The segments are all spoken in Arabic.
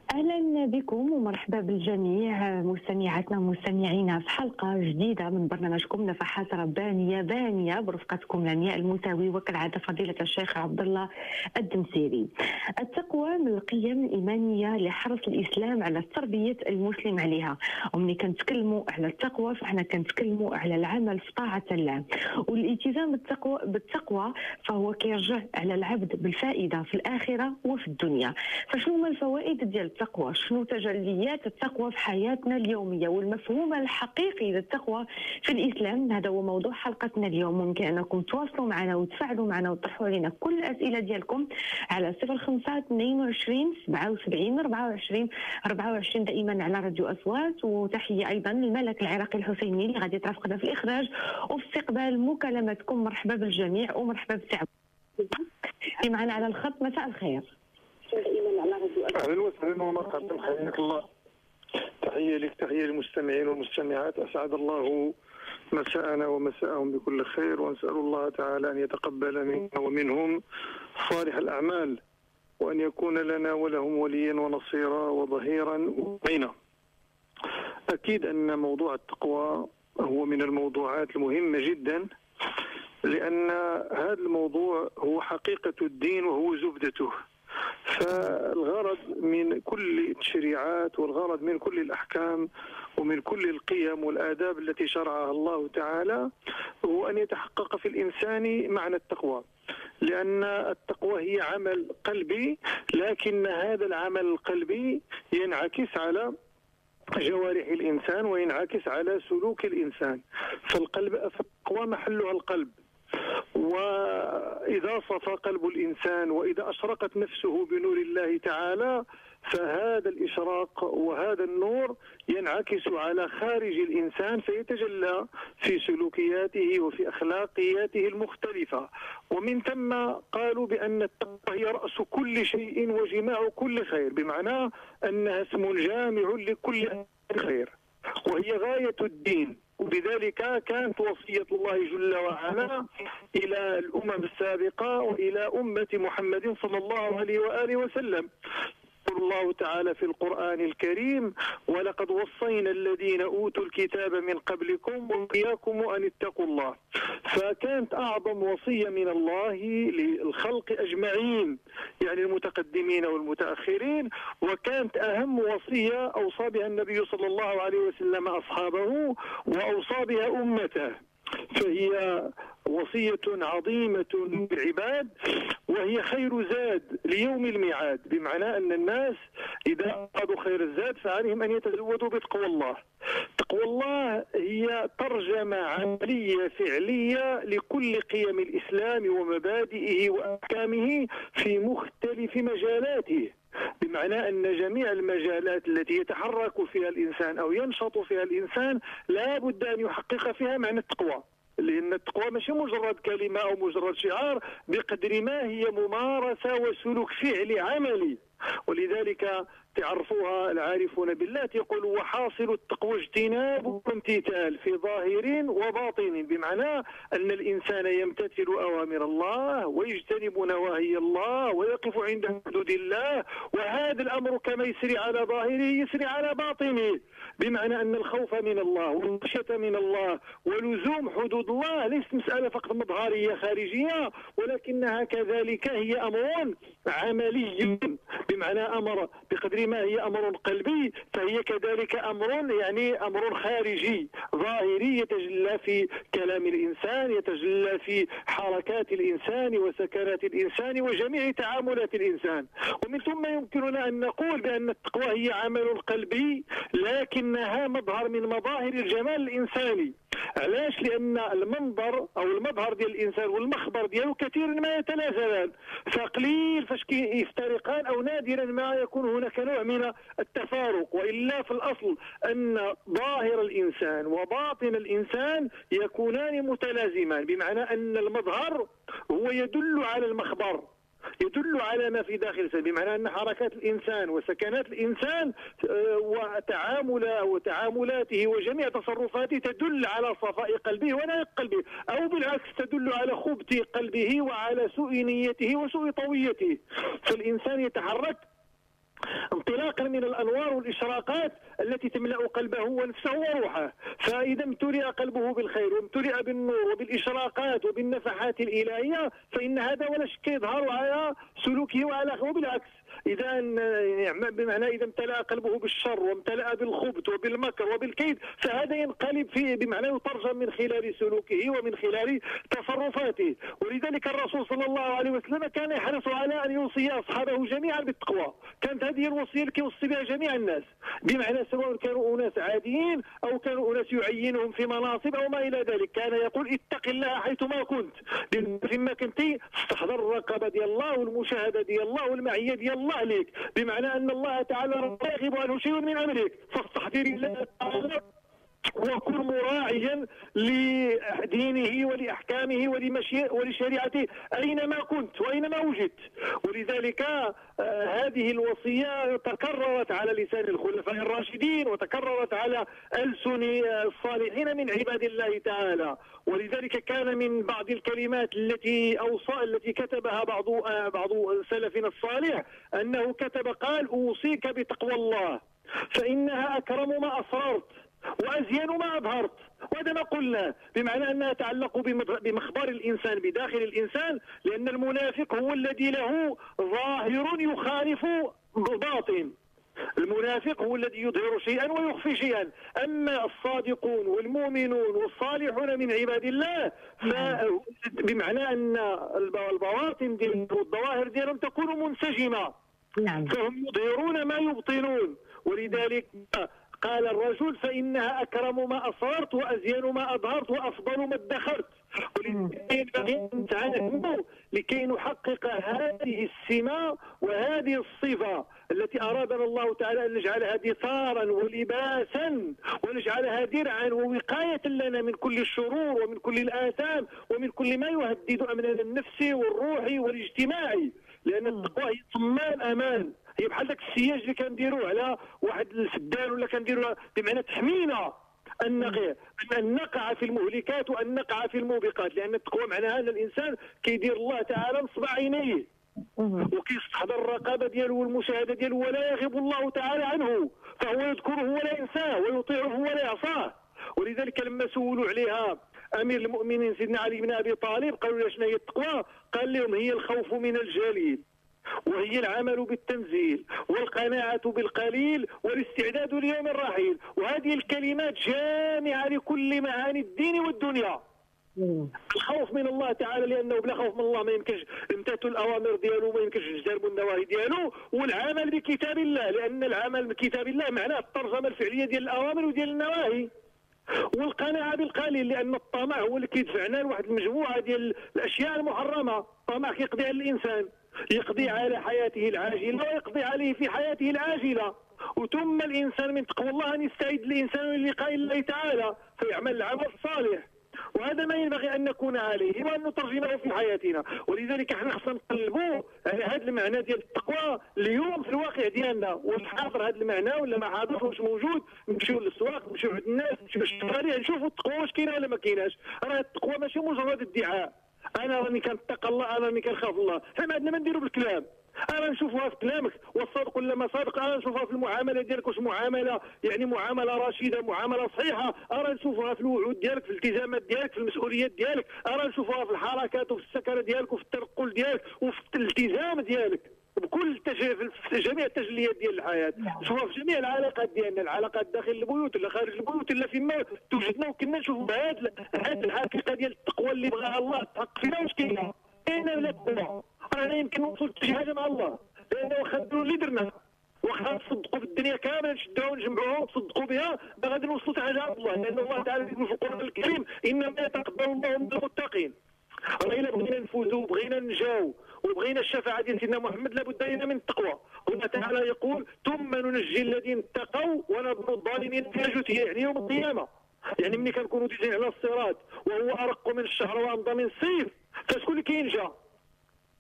أهلا بكم ومرحبا بالجميع مستمعاتنا ومستمعينا في حلقة جديدة من برنامجكم نفحات ربانية بانية برفقتكم لمياء الموسوي وكالعادة فضيلة الشيخ عبد الله الدمسيري. التقوى من القيم الإيمانية لحرص الإسلام على تربية المسلم عليها، ومني كنتكلموا على التقوى فاحنا كنتكلموا على العمل في طاعة الله، والالتزام بالتقوى فهو كيرجع على العبد بالفائدة في الآخرة وفي الدنيا. فشنو هما الفوائد ديال التقوى؟ شنو تجليات التقوى في حياتنا اليومية والمفهوم الحقيقي للتقوى في الإسلام؟ هذا هو موضوع حلقتنا اليوم. ممكن أنكم تواصلوا معنا وتفاعلوا معنا وتطرحوا علينا كل الأسئلة ديالكم على 0522 77 24 دائما على راديو أصوات. وتحية أيضا للملك العراقي الحسيني اللي غادي ترافقنا في الإخراج وفي استقبال مكالمتكم. مرحبا بالجميع ومرحبا بالسعب معنا على الخط. مساء الخير. اهلا وسهلا ومرحبا، حياك الله. تحيه لك، تحيه للمستمعين والمستمعات. اسعد الله مساءنا ومساءهم بكل خير، ونسال الله تعالى ان يتقبل منا ومنهم صالح الاعمال، وان يكون لنا ولهم وليا ونصيرا وظهيرا ومعينا. اكيد ان موضوع التقوى هو من الموضوعات المهمه جدا، لان هذا الموضوع هو حقيقه الدين وهو زبدته. فالغرض من كل التشريعات والغرض من كل الأحكام ومن كل القيم والآداب التي شرعها الله تعالى هو أن يتحقق في الإنسان معنى التقوى، لأن التقوى هي عمل قلبي، لكن هذا العمل القلبي ينعكس على جوارح الإنسان وينعكس على سلوك الإنسان. فالتقوى محلها القلب، وإذا صفى قلب الإنسان وإذا أشرقت نفسه بنور الله تعالى فهذا الإشراق وهذا النور ينعكس على خارج الإنسان فيتجلى في سلوكياته وفي أخلاقياته المختلفة. ومن ثم قالوا بأن التقوى هي رأس كل شيء وجماع كل خير، بمعنى أنها اسم جامع لكل خير وهي غاية الدين. وبذلك كانت وصية الله جل وعلا إلى الأمم السابقة وإلى أمة محمد صلى الله عليه وآله وسلم. يقول الله تعالى في القرآن الكريم: ولقد وصينا الذين أوتوا الكتاب من قبلكم وإياكم أن اتقوا الله. فكانت أعظم وصية من الله للخلق أجمعين، يعني المتقدمين والمتأخرين، وكانت أهم وصية أوصى بها النبي صلى الله عليه وسلم أصحابه وأوصى بها أمته. فهي وصية عظيمة للعباد، وهي خير زاد ليوم الميعاد، بمعنى أن الناس إذا أرادوا خير الزاد فعليهم أن يتزودوا بتقوى الله. تقوى الله هي ترجمة عملية فعلية لكل قيم الإسلام ومبادئه وأحكامه في مختلف مجالاته، بمعنى أن جميع المجالات التي يتحرك فيها الإنسان أو ينشط فيها الإنسان لا بد أن يحقق فيها معنى التقوى، لأن التقوى مش مجرد كلمة أو مجرد شعار، بقدر ما هي ممارسة وسلوك فعلي عملي. ولذلك تعرفوها العارفون بالله يقولوا: وحاصل التقوى اجتناب الامتثال في ظاهر وباطن، بمعنى أن الإنسان يمتثل أوامر الله ويجتنب نواهي الله ويقف عند حدود الله، وهذا الأمر كما يسري على ظاهره يسري على باطنه، بمعنى أن الخوف من الله والخشية من الله ولزوم حدود الله ليست مسألة فقط مظهرية خارجية، ولكنها كذلك هي أمر عملي، بمعنى أمر بقدر ما هي أمر قلبي فهي كذلك أمر خارجي ظاهري يتجلى في كلام الإنسان، يتجلى في حركات الإنسان وسكنات الإنسان وجميع تعاملات الإنسان. ومن ثم يمكننا أن نقول بأن التقوى هي عمل قلبي لكنها مظهر من مظاهر الجمال الإنساني. علاش؟ لأن المنظر أو المظهر ديال الإنسان والمخبر ديالو كثيرا ما يتنازلان، فقليل فاش يفترقان أو نادرا ما يكون هناك نوع من التفارق، وإلا في الأصل أن ظاهر الإنسان وباطن الإنسان يكونان متلازمان، بمعنى أن المظهر هو يدل على المخبر، يدل على ما في داخل الإنسان، بمعنى أن حركات الإنسان وسكنات الإنسان وتعاملاته وجميع تصرفاته تدل على صفاء قلبه ونقاء قلبه، أو بالعكس تدل على خبث قلبه وعلى سوء نيته وسوء طويته. فالإنسان يتحرك انطلاقا من من الأنوار والإشراقات التي تملأ قلبه ونفسه وروحه. فإذا امتلئ قلبه بالخير وامتلئ بالنور وبالإشراقات وبالنفحات الإلهية فإن هذا ولا شك يظهر على سلوكه وعلى أخلاقه. بالعكس إذا بمعنى إذا امتلأ قلبه بالشر وامتلأ بالخبث وبالمكر وبالكيد فهذا ينقلب فيه بمعنى يترجم من خلال سلوكه ومن خلال تصرفاته. ولذلك الرسول صلى الله عليه وسلم كان يحرص على أن يوصي أصحابه جميعا بالتقوى. كانت هذه الوصية التي يوصي بها جميع الناس بمعنى سواء كانوا أناس عاديين أو كانوا أناس يعينهم في مناصب أو ما إلى ذلك. كان يقول اتق الله حيثما كنت، فيما كنت استحضر الرقابة ديال الله والمشاهدة ديال الله والمعية ديال الله عليك، بمعنى أن الله تعالى لا يغيب عنه شيء من أمرك، فاستحضر الله تعالى وكن مراعيا لدينه ولأحكامه ولشريعته أينما كنت وأينما وجدت. ولذلك هذه الوصية تكررت على لسان الخلفاء الراشدين وتكررت على ألسن الصالحين من عباد الله تعالى. ولذلك كان من بعض الكلمات التي كتبها بعض سلفنا الصالح أنه كتب قال أوصيك بتقوى الله فإنها أكرم ما أسررت وأزين ما أظهرت. وهذا ما قلنا بمعنى أنها تتعلق بمخبر الإنسان بداخل الإنسان، لأن المنافق هو الذي له ظاهر يخالف باطن. المنافق هو الذي يظهر شيئا ويخفي شيئا. أما الصادقون والمؤمنون والصالحون من عباد الله بمعنى أن البواطن ديالهم والظواهر ديالهم تكون منسجمة، فهم يظهرون ما يبطنون. ولذلك قال الرجل فإنها أكرم ما أسررت وأزين ما أظهرت وأفضل ما ادخرت. لكي نحقق هذه السمة وهذه الصفة التي أرادنا الله تعالى أن نجعلها دثارا ولباسا ونجعلها درعا ووقاية لنا من كل الشرور ومن كل الآثام ومن كل ما يهدد أمننا النفسي والروحي والاجتماعي. لأن التقوى هي صمام أمان، هي بحال ذاك السياج اللي كنديروه على واحد الفدان ولا كنديروه بمعنى تحمينا أن نقع في المهلكات وأن نقع في الموبقات. لأن التقوى معناها أن الإنسان كيدير الله تعالى نصب عينيه وكيستحضر الرقابة ديالو والمشاهدة ديالو ولا يغيب الله تعالى عنه، فهو يذكره ولا ينساه ويطيعه ولا يعصاه. ولذلك لما سولوا عليها أمير المؤمنين سيدنا علي بن أبي طالب قالوا له شنو هي التقوى؟ قال لهم هي الخوف من الجليل وهي العمل بالتنزيل والقناعة بالقليل والاستعداد ليوم الرحيل. وهذه الكلمات جامعة لكل معاني الدين والدنيا. الخوف من الله تعالى لأنه بلا خوف من الله ما يمكنش امتثال الأوامر ديالو، ما يمكنش اجتناب النواهي ديالو، والعمل بكتاب الله لأن العمل بكتاب الله معناه الترجمة الفعلية ديال الأوامر وديال النواهي. والقناعة بالقليل لأن الطمع هو اللي كيدفعنا لواحد المجموعة ديال الأشياء المحرمة. الطمع كيقضي على الإنسان، يقضي على حياته العاجلة ويقضي عليه في حياته العاجلة. وثم الإنسان من تقوى الله أن يستعد الإنسان للقاء الله تعالى فيعمل العمل الصالح، وهذا ما ينبغي أن نكون عليه وأن نترجمه في حياتنا. ولذلك احنا خصنا نقلبوا على هذا المعنى ديال التقوى اليوم في الواقع ديالنا ونحاضر هذا المعنى ولا ما حاضرش واش موجود. نمشيو للسواق نمشيو عند الناس نمشيو للشوارع نشوفوا التقوى واش كاينه ولا ما كايناش. راه التقوى ماشي مجرد ادعاء انا راني كنتقى الله انا راني كنخاف الله. حنا عندنا ما نديروا بالكلام، انا نشوفها في كلامك والصادق ولا ما صادق، انا نشوفها في المعامله ديالك واش معامله يعني معامله رشيده معامله صحيحه، انا نشوفها في الوعود ديالك في الالتزامات ديالك في المسؤوليات ديالك، انا نشوفها في الحركات وفي السكنه ديالك وفي التنقل ديالك وفي الالتزام ديالك بكل في جميع التجليات ديال الحياه، نشوفها في جميع العلاقات ديالنا، العلاقات داخل البيوت ولا خارج البيوت الا فيما توجدنا. وكنا نشوفوا هذه الحقيقه ديال التقوى اللي بغاها الله تحقق فينا واش كاينه ولا لا. انا يمكن نوصل لشي حاجه مع الله لانه واخا نديروا اللي درنا واخا نصدقوا في الدنيا كامله نشدوها ونجمعوها ونصدقوا بها ما غادي نوصلوا حتى حاجه مع الله. لان الله تعالى يقول في القران الكريم انما يتقبل الله من المتقين. الا بغينا نفوزوا وبغينا ننجاو وبغينا الشفاعه ديال سيدنا محمد لابد لنا من التقوى. الله تعالى يقول ثم ننجي الذين اتقوا ونذر الظالمين في جثيا، يعني يوم القيامه، يعني ملي كنكونوا ديجين على الصراط وهو ارق من الشهر وامضى من السيف، فشكون اللي كينجا؟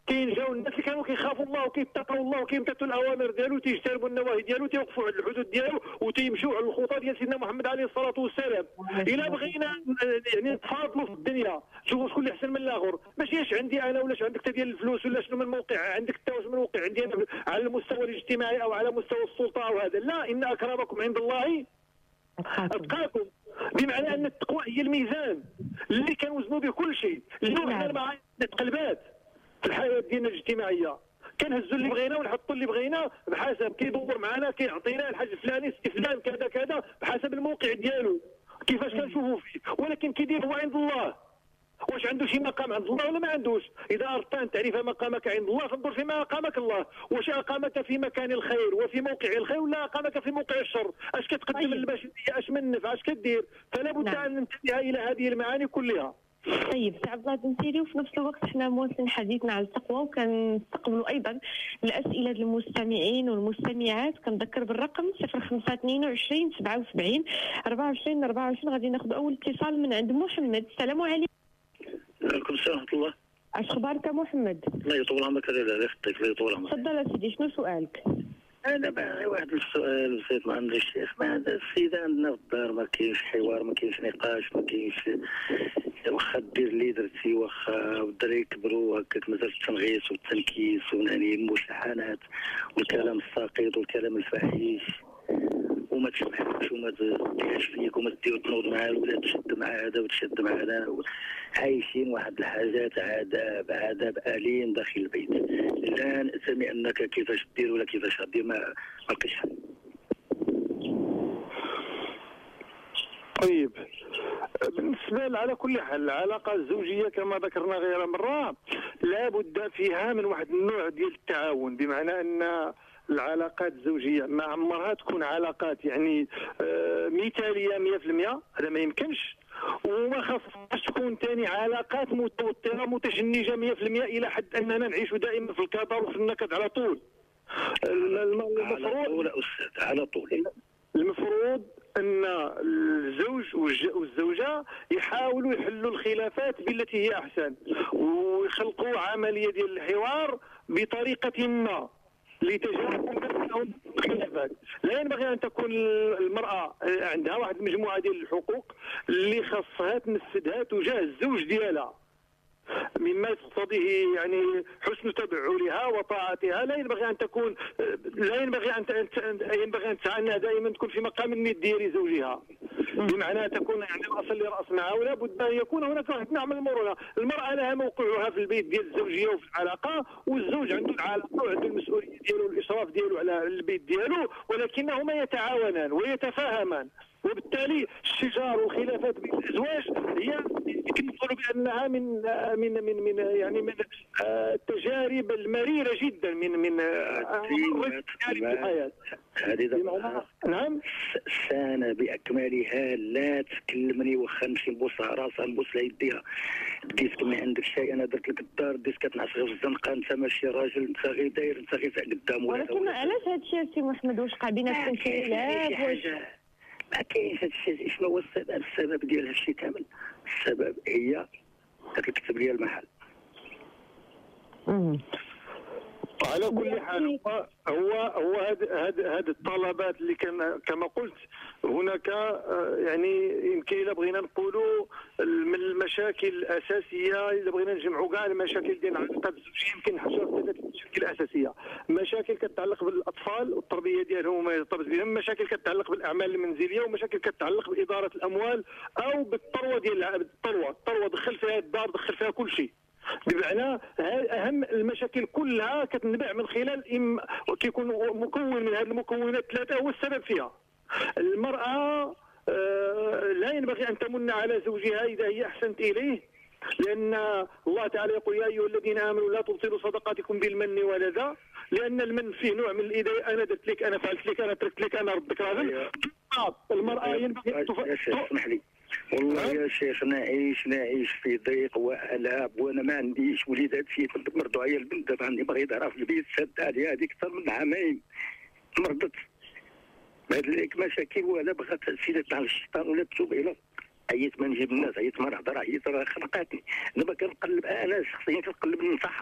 كاين جاو الناس اللي كانوا كيخافوا الله وكيتقوا الله وكيمتثلوا الاوامر ديالو تيجتنبوا النواهي ديالو تيوقفوا على الحدود ديالو وتيمشوا على الخطى ديال سيدنا محمد عليه الصلاه والسلام. الا بغينا يعني نتفاضلوا في الدنيا شوفوا شكون اللي احسن من الاخر، ماشي عندي انا ولا عندك انت ديال الفلوس ولا شنو من موقع عندك انت واش من موقع عندي انا على المستوى الاجتماعي او على مستوى السلطه او هذا، لا، ان اكرمكم عند الله اتقاكم. بمعنى ان التقوى هي الميزان اللي كنوزنوا به كل شيء. اليوم حنا المعايير تقلبات في الحياه ديالنا الاجتماعيه، كنهزوا اللي بغينا ونحطوا اللي بغينا بحسب كيدور معنا كيعطينا الحاج الفلاني ستي فلان كذا كذا بحسب الموقع ديالو كيفاش كنشوفوا فيه، ولكن كيدير هو عند الله. واش عنده شي مقام عند الله ولا ما عندوش؟ اذا اردت ان تعرف مقامك عند الله فانظر فيما اقامك الله، واش اقامك في مكان الخير وفي موقع الخير ولا اقامك في موقع الشر؟ اش كتقدم للبشريه؟ اش من نفع؟ اش كدير؟ فلا بد ان ننتبه الى هذه المعاني كلها. طيب سي عبد الله بن سيري، وفي نفس الوقت حنا مواصلين حديثنا على التقوى وكنستقبلوا ايضا الاسئله المستمعين والمستمعات. كنذكر بالرقم 0522 77 24 24. غادي ناخذ اول اتصال من عند محمد. السلام عليكم. وعليكم السلام ورحمة الله. اش اخبارك محمد؟ الله يطول عمرك. الله يخطيك. الله يطول عمرك. تفضل سيدي، شنو سؤالك؟ انا باغي واحد السؤال بسيط من عند الشيخ. ما هذا السيدة عندنا في الدار ما كاينش حوار، ما كاينش نقاش، ما كاينش واخا دير اللي درتي، واخا الدراري يكبروا هكاك مازال التنغيص والتنكيس يعني المشاحنات والكلام الساقط والكلام الفاحش، وما تسمحش وما تديرش فيك وما تدير تنوض مع الولاد تشد مع هذا وتشد مع هذا، عايشين واحد الحاجات عذاب أليم داخل البيت. لا نأتمي أنك كيفاش دير ولا كيفاش غدير، ما لقيتش حل. طيب بالنسبه على كل حال العلاقه الزوجيه كما ذكرنا غير مره لابد فيها من واحد النوع ديال التعاون، بمعنى ان العلاقات الزوجيه ما عمرها تكون علاقات يعني مثاليه 100%، هذا ما يمكنش، وما خاصهاش تكون ثاني علاقات متوتره متشنجه 100% الى حد اننا نعيش دائما في الكدر وفي النكد على طول. على طول المفروض ان الزوج والزوجه يحاولوا يحلوا الخلافات بالتي هي احسن، ويخلقوا عمليه ديال الحوار بطريقه ما لتجنب الخلافات. لا ينبغي ان تكون المراه عندها واحد المجموعه ديال الحقوق اللي خاصها تنفذها تجاه الزوج ديالها مما يقتضيه يعني حسن تبعلها وطاعتها. لا ينبغي ان تكون ينبغي ان تعنى دائما تكون في مقام النديه لزوجها، بمعنى تكون يعني الاصل لراس معها، ولا بد ان يكون هناك واحد نوع من المرونه. المراه لها موقعها في البيت ديال الزوجيه وفي العلاقه، والزوج عنده العلاقه وعنده المسؤوليه ديالو والاشراف ديالو على البيت ديالو، ولكنهما يتعاونان ويتفاهمان. وبالتالي الشجار والخلافات بين الازواج هي نقولوا بانها من يعني من التجارب المريره جدا من الحياه. هذه نعم سنة باكملها لا تكلمني واخا نمشي نبوسها راسها نبوسها يديها، ديتك ما عندك شيء، انا درت لك الدار ديت كتنعس غير في الزنقه، انت ماشي راجل، انت غير داير، انت غير قدام. ولكن علاش هذا الشيء سي محمد؟ واش وقع بيناتكم شي خلاف؟ واش ما كاينش هذا الشيء؟ شنو هو السبب؟ السبب ديال هذا الشيء كامل السبب هي كتكتب لي المحل. على كل حال هو هذه الطلبات اللي كما قلت هناك يعني يمكن الا بغينا نقولوا من المشاكل الاساسيه، اذا بغينا نجمعوا كاع المشاكل ديال العلاقات الزوجيه يمكن نحصروا ثلاثه المشاكل الاساسيه. مشاكل كتتعلق بالاطفال والتربيه ديالهم وما يرتبط بهم، مشاكل كتتعلق بالاعمال المنزليه، ومشاكل كتتعلق باداره الاموال او بالثروه ديال الثروه دخل فيها الدار دخل فيها كل شيء. بمعنى اهم المشاكل كلها كتنبع من خلال كيكون مكون من هذه المكونات الثلاثه هو السبب فيها. المراه لا ينبغي ان تمن على زوجها اذا هي احسنت اليه، لان الله تعالى يقول يا ايها الذين امنوا لا تبطلوا صدقاتكم بالمن والاذى، لان المن فيه نوع من الاذى، انا درت لك، انا فعلت لك، انا تركت لك، انا ردك راجل. المراه ينبغي اسمح لي والله يا شيخ نعيش في ضيق وعلاب، وانا ما عنديش وليدات فيه، كنت مرضو عليا البنت دابا عندي مريضه في البيت، سد عليها هذيك اكثر من عامين مرضت. هاد ليك مشاكل ولا بغات سيدة على الشيطان ولا تتوب الى عييت ما نجيب الناس، عييت ما نهضر، عييت راه خنقاتني. دابا كنقلب انا شخصيا كنقلب ننتحر.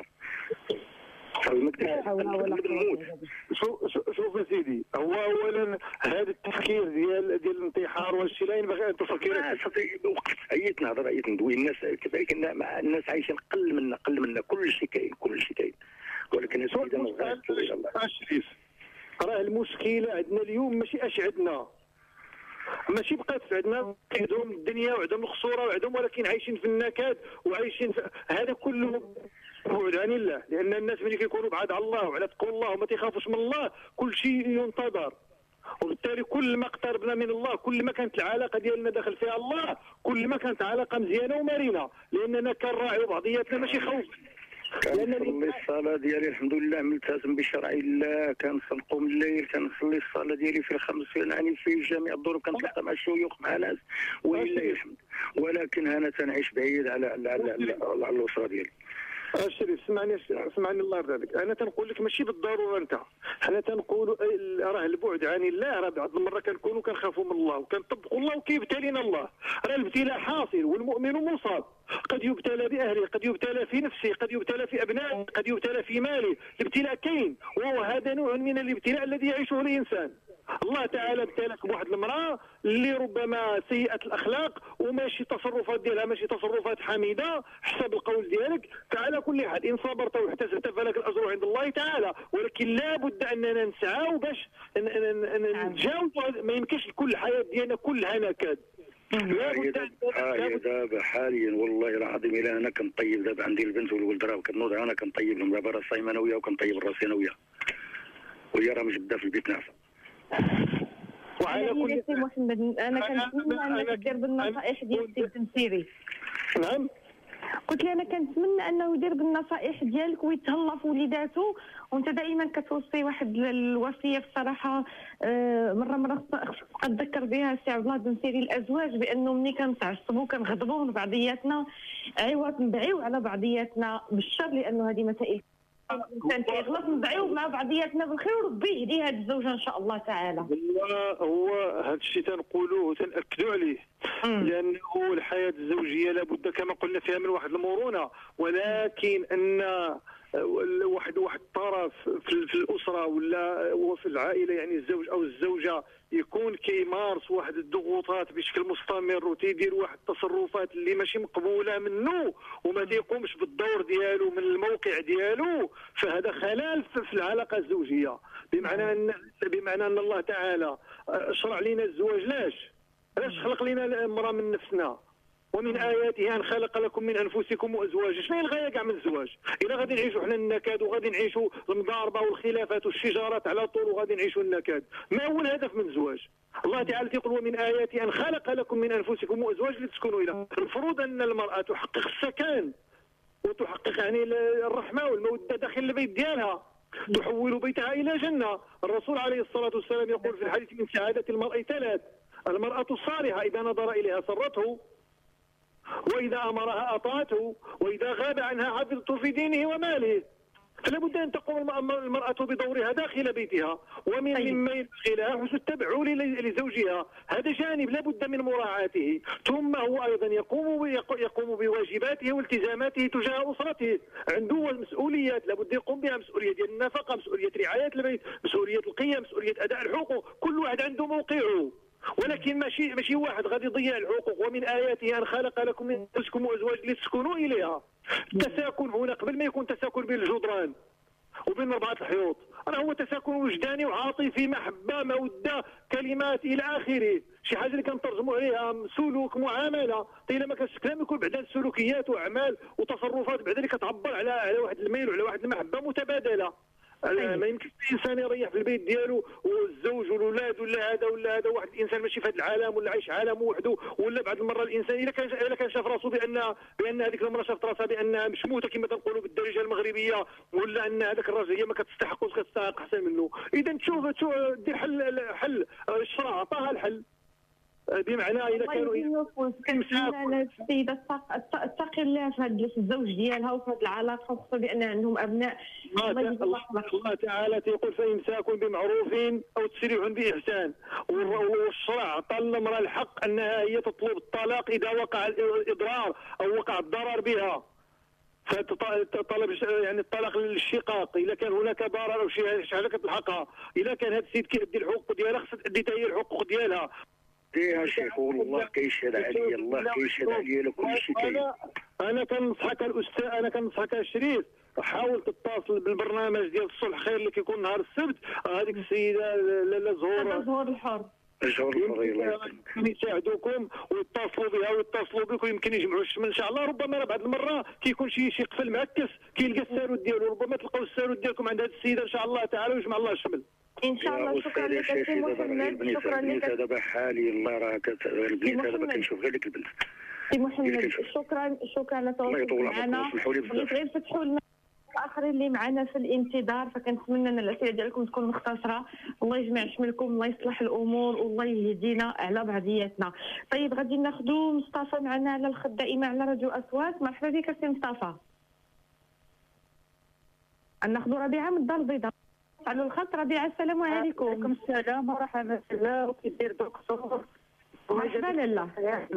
شوف سيدي، هو اولا هذا التفكير ديال الانتحار والشي لا ينبغي ان تفكر. وقت عييت نهضر، عييت ندوي الناس كذلك. الناس عايشين قل منا كل شيء كاين، ولكن السيده ما بغاش تقول الله. الشريف راه المشكله عندنا اليوم ماشي اش عندنا، ماشي بقات عندنا عندهم الدنيا وعندهم الخسوره وعندهم، ولكن عايشين في النكد وعايشين في هذا كله بعد عن الله. لان الناس ملي كيكونوا بعاد على الله وعلى تقوى الله وما تيخافوش من الله كل شيء ينتظر، وبالتالي كل ما اقتربنا من الله كل ما كانت العلاقه ديالنا داخل فيها الله كل ما كانت علاقه مزيانه ومرنه، لاننا كنراعيو بعضياتنا ماشي خوف. كنصلي الصلاه ديالي الحمد لله ملتزم بشرع الله، كنقوم الليل، كنصلي الصلاه ديالي في الخمس يعني في جميع الظروف، كنتلاقى مع الشيوخ مع ناس ولله الحمد. ولكن انا تنعيش بعيد على الاسره ديالي. الشريف اسمعني الله يرضى عليك. انا تنقول لك ماشي بالضروره انت، حنا تنقولوا راه البعد عن الله، راه بعض المره كنكونوا كنخافوا من الله وكنطبقوا الله وكيبتلينا الله. راه الابتلاء حاصل والمؤمن مصاب، قد يبتلى باهله، قد يبتلى في نفسه، قد يبتلى في ابنائه، قد يبتلى في ماله. الابتلاء كاين، وهو هذا نوع من الابتلاء الذي يعيشه الانسان. الله تعالى ابتلاك بواحد المراه اللي ربما سيئه الاخلاق وماشي تصرفات ديالها ماشي تصرفات حميده حسب القول ديالك، فعلى كل حال ان صبرت واحتسبت فلك الاجر عند الله تعالى. ولكن لا بد اننا نسعاو باش نتجاوز. ما يمكنش كل الحياه ديالنا كلها نكد. دابا حاليا والله العظيم الى انا كنطيب دابا عندي البنت والولد راه كنوض انا كنطيب لهم دابا راه صايمه انا وياها وكنطيب راسي انا وياها، وهي راه مش بدا في البيت نعسه. وعلى كل سي محمد انا كنتمنى انك دير بالنصائح ديال السي التمسيري. نعم قلت لي انا كنتمنى انه يدير بالنصائح ديالك ويتهلا في وليداتو، وانت دائما كتوصي واحد الوصيه بصراحه مره خصك تذكر بها السي عبد الله التمسيري الازواج، بانه ملي كنتعصبوا كنغضبوا من بعضياتنا عوض نبعيو على بعضياتنا بالشر، لانه هذه مسائل الانسان كيغلط نبعيو مع بعضياتنا بالخير وربي يهدي هذه الزوجه ان شاء الله تعالى. هو هذا الشيء تنقولوه وتنأكدوا عليه، لانه الحياه الزوجيه لابد كما قلنا فيها من واحد المرونه، ولكن ان واحد الطرف في الاسره ولا وفي العائله يعني الزوج او الزوجه يكون كيمارس واحد الضغوطات بشكل مستمر وتيدير واحد التصرفات اللي ماشي مقبوله منه وما تيقومش بالدور ديالو من الموقع ديالو، فهذا خلل في العلاقه الزوجيه. بمعنى ان الله تعالى شرع لنا الزواج. علاش خلق لنا المراه من نفسنا؟ ومن آياته أن خلق لكم من أنفسكم وأزواجا. شنو هي الغاية كاع من الزواج؟ إلا غادي نعيشوا حنا النكد وغادي نعيشوا المضاربة والخلافات والشجارات على طول وغادي نعيشوا النكد، ما هو الهدف من الزواج؟ الله تعالى يقول ومن آياته أن خلق لكم من أنفسكم وأزواجا لتسكنوا إليها. المفروض أن المرأة تحقق السكن وتحقق يعني الرحمة والمودة داخل البيت ديالها، تحول بيتها إلى جنة. الرسول عليه الصلاة والسلام يقول في الحديث من سعادة المرء ثلاث: المرأة الصالحة إذا نظر إليها سرته، وإذا أمرها أطاعته، وإذا غاب عنها حفظته في دينه وماله. فلا بد أن تقوم المرأة بدورها داخل بيتها، مما ينبغي لها حسن التبعول لزوجها. هذا جانب لا بد من مراعاته. ثم هو أيضا يقوم بواجباته والتزاماته تجاه أسرته، عنده مسؤوليات لا بد يقوم بها، مسؤولية ديال النفقة، مسؤولية رعاية البيت، مسؤولية القيم، مسؤولية أداء الحقوق. كل واحد عنده موقعه، ولكن ماشي واحد غادي يضيع الحقوق. ومن آياته أن خلق لكم من أنفسكم وأزواج لتسكنوا إليها. التساكن هنا قبل ما يكون تساكن بين الجدران وبين أربعة الحيوط، راه هو تساكن وجداني وعاطفي، محبة، مودة، كلمات إلى آخره. شي حاجة اللي كنترجموا عليها سلوك، معاملة. إلا ما كانش الكلام يكون بعدا سلوكيات وأعمال وتصرفات بعدا اللي كتعبر على واحد الميل وعلى واحد المحبة متبادلة. ما يمكنش الانسان يريح في البيت ديالو والزوج والاولاد ولا هذا واحد الانسان ماشي في هذا العالم ولا عايش عالم وحده. ولا بعض المره الانسان الا كان شاف راسه بان هذيك المراه شافت راسها بانها مشموته كما تنقولوا بالدارجه المغربيه، ولا ان هذاك الراجل هي ما كتستحق احسن منه. اذا تشوف دير حل الشرع عطاها الحل. بمعنى اذا كانوا كنتمنى السيده اتقي الله في هذا الزوج ديالها وفي هذه العلاقه، خصوصا بان عندهم ابناء. الله تعالى تيقول فامساك بمعروف او تسريح باحسان، والشرع عطى المراه الحق انها هي تطلب الطلاق اذا وقع الاضرار او وقع الضرر بها، فطلب يعني الطلاق للشقاق اذا كان هناك ضرر او شي حاجه كتلحقها. اذا كان هذا السيد كيدي الحقوق ديالها خصها تادي حتى هي الحقوق ديالها. يا شيخ والله كيشهد عليا، الله كيشهد عليا لكل شيء كاين. انا كنصحك الاستاذ، انا كنصحك الشريف، حاول تتصل بالبرنامج ديال الصلح خير اللي كيكون نهار السبت. هذيك السيده لاله زهور الحر يساعدوكم ويتصلوا بها ويتصلوا بك ويمكن يجمعوا الشمل ان شاء الله. ربما بعض المره كيكون شي قفل معكس كيلقى الساروت ديالو، ربما تلقاو الساروت ديالكم عند هذه السيده ان شاء الله تعالى ويجمع الله الشمل ان شاء الله. شكرا لك سي محمد. شكرا لك. دابا حالي الله راه البنيت دابا كنشوف غير لك البنت. سي محمد شكرا لتواصلك معنا. غير فتحوا لنا الاخرين اللي معنا في الانتظار، فكنتمنى ان الاسئله ديالكم تكون مختصره. الله يجمع شملكم، الله يصلح الامور والله يهدينا على بعضياتنا. طيب غادي ناخذوا مصطفى معنا على الخط دائما على راديو اصوات. مرحبا بك سي مصطفى. ناخذوا ربيعه من الدار البيضاء على الخط. ربيعه السلام عليكم. وعليكم السلام ورحمه الله. وكي داير دكتور؟ مرحبا لاله.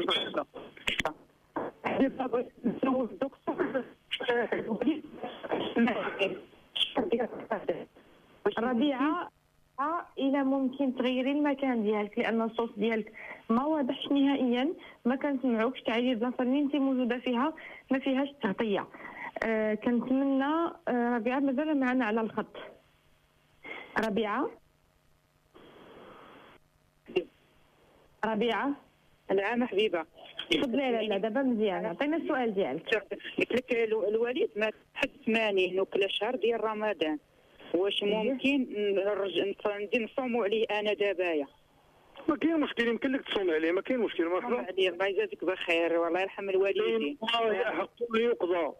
ربيعه الى ممكن تغيري المكان ديالك لان الصوت ديالك ما واضحش نهائيا، ما كنسمعوكش. تعالي البلاصه اللي انت موجوده فيها ما فيهاش تغطيه. كنتمنى ربيعه مازال معنا على الخط. ربيعه نعم حبيبه. تفضلي. لا دابا مزيان. عطينا السؤال ديالك. قلت لك الوالد مات حد 80 وكلا شهر ديال رمضان، واش ممكن ندير نصوموا عليه انا دابايا؟ ما كاين مشكل، يمكن لك تصوم عليه، ما كاين مشكل. مرحبا عليك، الله يجازيك بخير والله يرحم الوالدين. الله احق ان يقضى.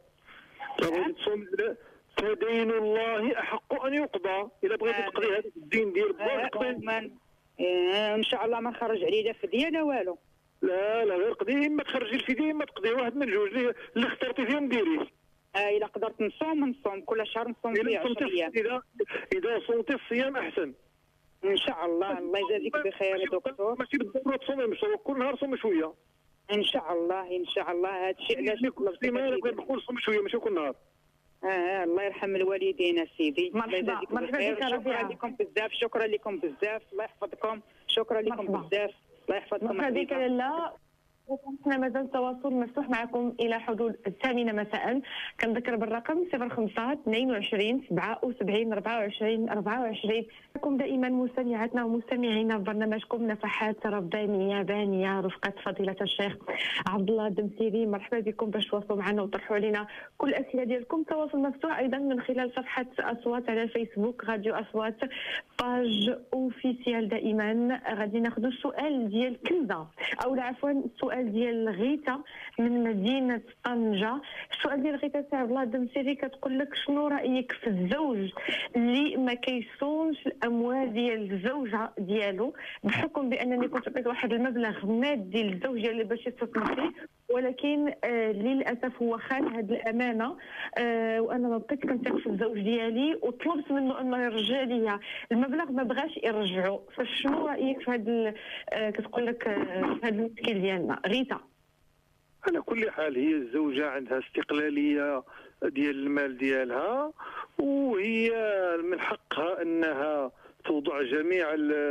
فدين الله احق ان يقضى. اذا بغيتي تقضي هذا الدين ديال باك ان شاء الله ما نخرج عليه لا فديه لا والو. لا غير قضيه، اما تخرجي الفديه اما تقضي واحد من جوج اللي اخترتي فيهم ديريه. الا قدرت نصوم كل شهر نصوم فيه 10 ايام. اذا صمتي الصيام احسن ان شاء الله. الله يجازيك بخير يا دكتور. ماشي بالضروره تصومي مش كل نهار صومي شويه. ان شاء الله هذا الشيء علاش نقول صومي شويه ماشي كل نهار. الله يرحم الوالدين سيدي. مرحبا بك شكرا لكم بزاف. شكرا لكم بزاف. الله يحفظكم. شكرا لكم بزاف. الله يحفظكم. مرحبا بك لاله. وكنا مازال التواصل مفتوح معكم الى حدود 8 مساء. كنذكر بالرقم 05 22 77 24 24. لكم دائما مستمعاتنا ومستمعينا في برنامجكم نفحات ربانيه بانيه رفقه فضيله الشيخ عبد الله الدمسيري. مرحبا بكم باش تواصلوا معنا وطرحوا علينا كل الاسئله ديالكم. التواصل مفتوح ايضا من خلال صفحه اصوات على الفيسبوك راديو اصوات باج اوفيسيال. دائما غادي ناخذ السؤال ديال كنزه او عفوا السؤال ديال غيتا من مدينه طنجه. السؤال ديال غيتا سي عبد الله الدمسيري كتقول لك شنو رايك في الزوج اللي ما كيصونش الاموال ديال الزوجه ديالو بحكم بانني كنت عطيت واحد المبلغ مادي للزوج ديالي باش يستثمر فيه، ولكن للاسف هو خان هذه الامانه وانا ما بقيتش كنثق في الزوج ديالي وطلبت منه انه يرجع لي المبلغ ما بغاش يرجعه. فشنو رايك في هذا كتقول لك في هذا المشكل ديالنا غيتا؟ على كل حال هي الزوجه عندها استقلاليه ديال المال ديالها، وهي من حقها انها توضع جميع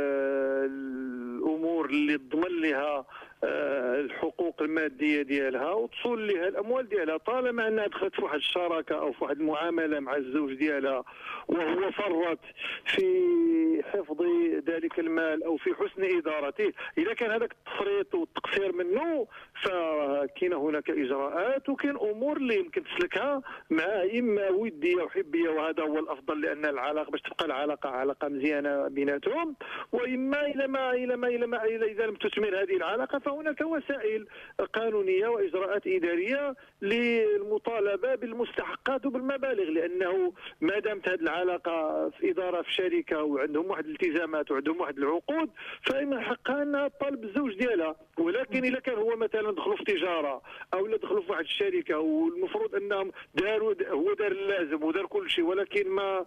الامور اللي تضمن لها الحقوق الماديه ديالها وتصول لها الاموال ديالها، طالما انها دخلت في واحد الشراكه او في واحد المعامله مع الزوج ديالها وهو فرط في حفظ ذلك المال او في حسن ادارته. اذا كان هذاك التفريط والتقصير منه فكاين هناك اجراءات وكاين امور اللي يمكن تسلكها مع اما وديه وحبيه، وهذا هو الافضل لان العلاقه باش تبقى العلاقه علاقه مزيانه بيناتهم، واما الى إذا لم تثمر هذه العلاقة فهناك وسائل قانونية وإجراءات إدارية للمطالبة بالمستحقات وبالمبالغ، لأنه ما دامت هذه العلاقة في إدارة في شركة وعندهم واحد الالتزامات وعندهم واحد العقود، فإن حقها أنها تطالب بالزوج ديالها. ولكن إذا كان هو مثلا دخلوا في تجارة أو لا دخلوا في واحد الشركة والمفروض أنهم هو دار اللازم ودار كل شيء، ولكن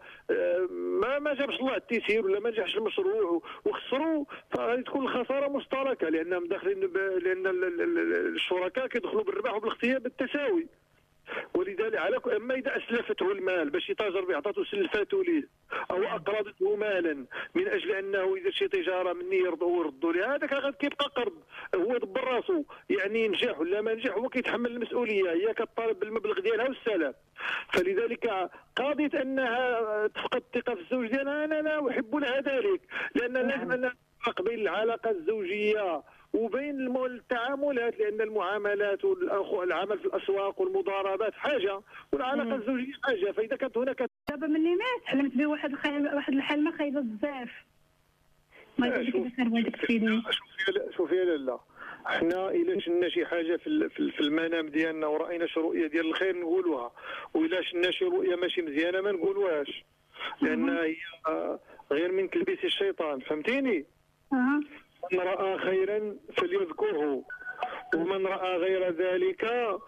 ما جابش الله التيسير ولا ما نجحش المشروع وخسروا، فغادي تكون الخسارة مشتركة، لأنهم داخلين لأن الشركاء كيدخلوا بالربح وبالاختيار بالتساوي. ولذلك اما اذا اسلفته المال باش يتاجر به، عطاته سلفاته ليه او اقرضته مالا من اجل انه اذا شي تجاره مني يردوا ليه، هذاك غادي كيبقى قرض، هو دبر راسو، يعني نجح ولا ما نجح هو كيتحمل المسؤوليه، هي كطالب بالمبلغ ديالها والسلام. فلذلك قاضيه انها تفقد الثقه في الزوج ديالها، انا لا احب لها ذلك، لان لازم ان نفرق بين العلاقه الزوجيه وبين التعاملات، لأن المعاملات والعمل في الأسواق والمضاربات حاجة والعلاقة الزوجية حاجة. فإذا كانت هناك دابا ملي مات حلمت به واحد الحلمة خايبة بزاف. ما يديك هذيك تفيدني. شوفي لا احنا إلا شفنا شي حاجة في المنام ديالنا ورأينا شي رؤية ديال الخير نقولوها، وإلا شفنا شي رؤية ماشي مزيانة ما نقولوهاش، لأن هي غير من تلبيس الشيطان، فهمتيني؟ من رأى خيرا فليذكره ومن رأى غير ذلك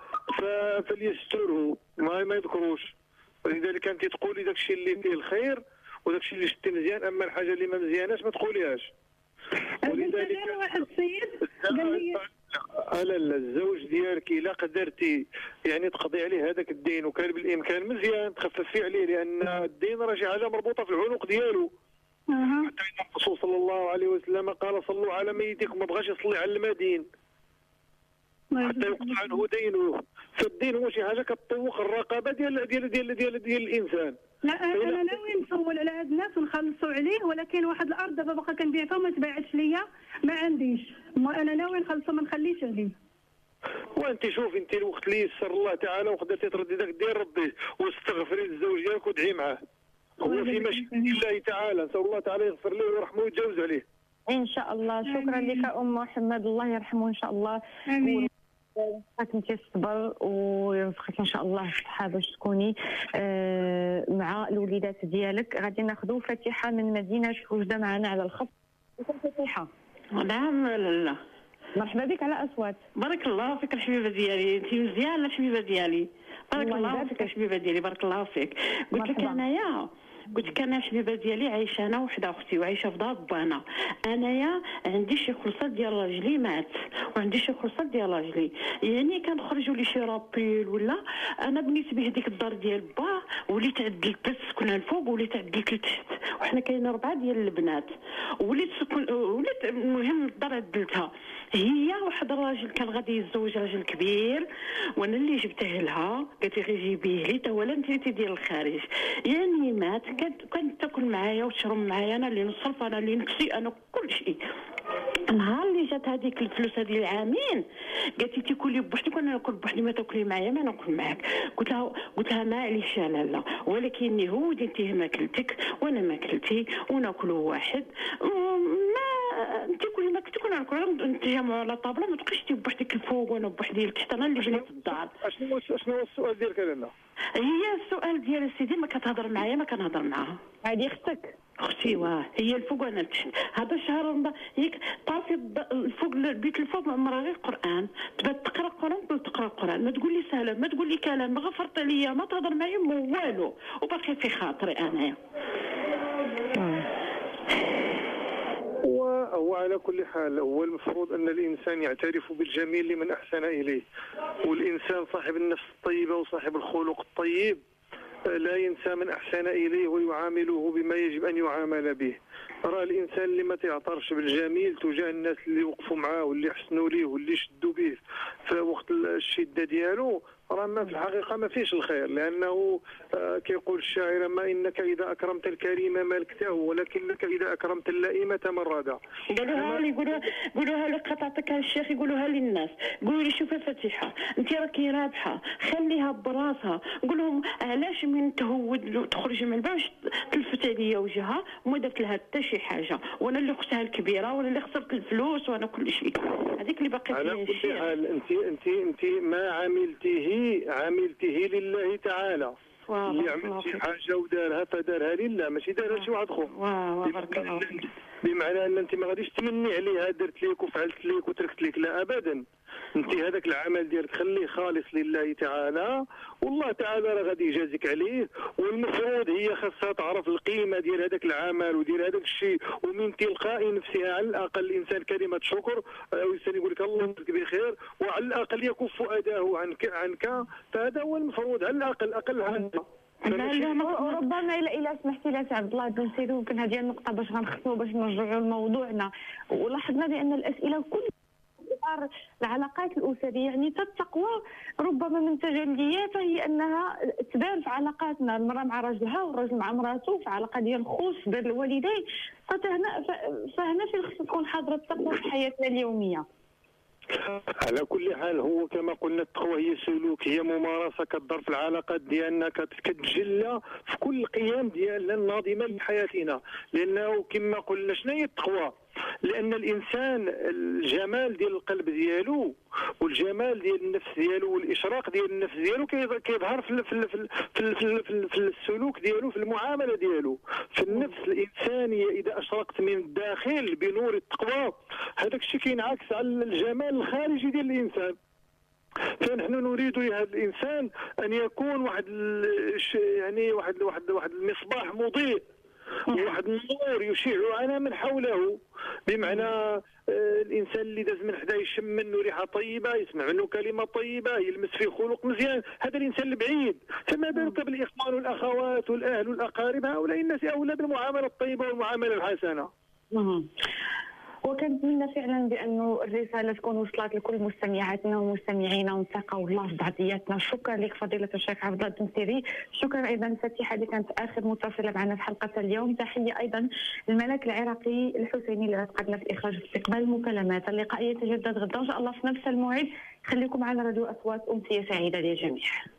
فليستره، ما يذكروش. ولذلك انت تقولي داك الشيء اللي فيه الخير وداك الشيء اللي شتي مزيان، اما الحاجه اللي ما مزياناش ما تقوليهاش. ولذلك واحد السيد قال لي لا الزوج ديالك الا قدرتي يعني تقضي عليه هذاك الدين وكان بالامكان مزيان تخففي عليه، لان الدين راه شي حاجه مربوطه في العنق ديالو. حتى إن الرسول صلى الله عليه وسلم قال صلوا على ميتكم، ما بغاش يصلي على المدين حتى يقطع عنه دينه. فالدين هو شي حاجه كتطوق الرقبه ديال الانسان. لا انا ناوي نسول على هاد الناس ونخلصوا عليه، ولكن واحد الارض دابا باقا كنبيعها وما تباعتش ليا، ما عنديش، انا ناوي نخلصوا ما نخليش عليه. وانت شوف انت الوقت اللي يسر الله تعالى وقدرتي تردي داك الدين رديه واستغفري للزوج ديالك وادعي معاه، هو في مشيئة الله تعالى، نسأل الله تعالى يغفر له ويرحمه ويتجاوز عليه ان شاء الله. شكرا لك ام محمد، الله يرحمه ان شاء الله. امين. ويرزقك انت الصبر ويرزقك ان شاء الله الصحه باش تكوني مع الوليدات ديالك. غادي ناخذوا فاتحه من مدينه وجده معنا على الخط. فاتحه. نعم لاله، مرحبا بك على اصوات. بارك الله فيك الحبيبه ديالي، انت مزيانه الحبيبه ديالي، بارك الله فيك الحبيبه ديالي، بارك الله فيك. قلت لك انا الحبيبه ديالي عايشه انا وحده اختي وعايشه في دار بانا. انايا عندي شي خلصات ديال راجلي مات وعندي شي خلصات ديال راجلي، يعني كنخرجوا لي شي رابيل ولا انا بنيت به ديك الدار ديال با وليت عدلت سكنها الفوق وليت عدلت لتحت، وحنا كاينه 4 ديال البنات وليت المهم الدار عدلتها. هي واحد الراجل كان غادي يتزوج راجل كبير وانا اللي جبته لها، قالت لي غير جيبيه لي تا هو لا انت ديال الخارج، يعني مات كانت تاكل معايا وتشرب معايا، انا اللي نصرف انا اللي نكسي انا كل شيء. النهار اللي جات هذيك الفلوس هذه العامين قالت لي تاكلي بوحدك وانا ناكل بوحدي، ما تاكلي معايا ما ناكل معاك. قلت لها ما عليش لا، ولكن هو انت ما اكلتك وانا ما اكلتي وناكلوا واحد، ما تاكلي ما تاكل ناكل نتجمعوا على طابله، ما تبقيش بوحدك الفوق وانا بوحدي لتحت، انا اللي بنيت الدار. شنو هو السؤال ديالك لاله؟ هي السؤال ديال سيدي ما كتهضر معايا ما كنهضر معاها. هذه اختك؟ اختي واه هي الفوق وانا تحت. هذا الشهر ياك طافي الفوق البيت الفوق مرة غير قران، تبات تقرا القران ما تقول لي سلام ما تقول لي كلام، ما غفرت عليا ما تهضر معايا ما والو، وباقي في خاطري انايا. هو على كل حال هو المفروض أن الإنسان يعترف بالجميل لمن أحسن إليه، والإنسان صاحب النفس الطيبة وصاحب الخلق الطيب لا ينسى من أحسن إليه ويعامله بما يجب أن يعامل به. راه الإنسان اللي ما تعترفش بالجميل تجاه الناس اللي وقفوا معاه واللي حسنوا ليه واللي شدوا به في وقت الشده ديالو راه ما في الحقيقه ما فيش الخير، لانه كيقول الشاعر: ما انك اذا اكرمت الكريم ملكته ولكنك اذا اكرمت اللئيم تمردا. قولوها لك قطعتك الشيخ، يقولوها للناس، قولوا لي شوفي فاتحه انت راكي رابحه خليها براسها، قول لهم علاش من تهود وتخرج من الباب تلفت عليا وجهها وما درت لها حتى شي حاجه، وانا اللي اختها الكبيره وانا اللي خسرت الفلوس وانا كل شيء. هذيك اللي باقي على كل حال انت ما عملته لله تعالى. اللي عمل شي حاجه ودارها فدارها لله، ماشي دارها شي واحد اخر. بمعنى ان انت ما غاديش تمني عليها درت ليك وفعلت ليك وتركت ليك، لا ابدا. انت هذاك العمل ديالك خليه خالص لله تعالى، والله تعالى راه غادي يجازيك عليه. والمفروض هي خاصها تعرف القيمه ديال هذاك العمل وديال هذاك الشيء، ومن تلقاء نفسها على الاقل الانسان كلمه شكر او الانسان يقول لك الله يجزيك بخير، وعلى الاقل يكف اداه عنك. فهذا هو المفروض على الاقل هذا. وربما الى سمحتي لي عبد الله الدنسيري، يمكن هذه النقطه باش غنختموا باش نرجعوا لموضوعنا. ولاحظنا بان الاسئله كل العلاقات الاسريه يعني التقوى ربما من تجلياتها هي انها تبان في علاقاتنا، المراه مع رجلها والرجل مع مراته، في علاقه ديال الخوص بين الوالدين. فهنا فين خصها تكون حاضره التقوى في حياتنا اليوميه. على كل حال هو كما قلنا التقوى هي سلوك، هي ممارسه كتدار في العلاقات ديالنا، كتجلى في كل القيم ديالنا الناظمه لحياتنا. لانه كما قلنا شنو هي التقوى؟ لان الانسان الجمال ديال القلب ديالو والجمال ديال النفس ديالو والاشراق ديال النفس ديالو كيظهر في السلوك ديالو، في المعامله ديالو. في النفس الانسانيه اذا اشرقت من الداخل بنور التقوى، هذاك الشيء كينعكس على الجمال الخارجي ديال الانسان. فنحن نريد لهذا الانسان ان يكون واحد المصباح مضيء، واحد النور يشع على من حوله. بمعنى الانسان اللي داز من حداه يشم منه ريحه طيبه، يسمع منه كلمه طيبه، يلمس فيه خلق مزيان، هذا الانسان البعيد. فما بالك بالاخوان والاخوات والاهل والاقارب؟ هؤلاء الناس اولى بالمعامله الطيبه والمعامله الحسنه. وكنتمنى فعلا بانه الرساله تكون وصلت لكل مستمعاتنا ومستمعينا ونتلاقاو الله في بعضياتنا. شكرا لك فضيله الشيخ عبد الله الدنسيري، شكرا ايضا فاتحه اللي كانت اخر متصله معنا في حلقه اليوم. تحيه ايضا الملك العراقي الحسيني اللي غتقدنا في اخراج استقبال المكالمات. اللقاء يتجدد غدا ان شاء الله في نفس الموعد. خليكم على راديو اصوات. امسيه سعيده للجميع.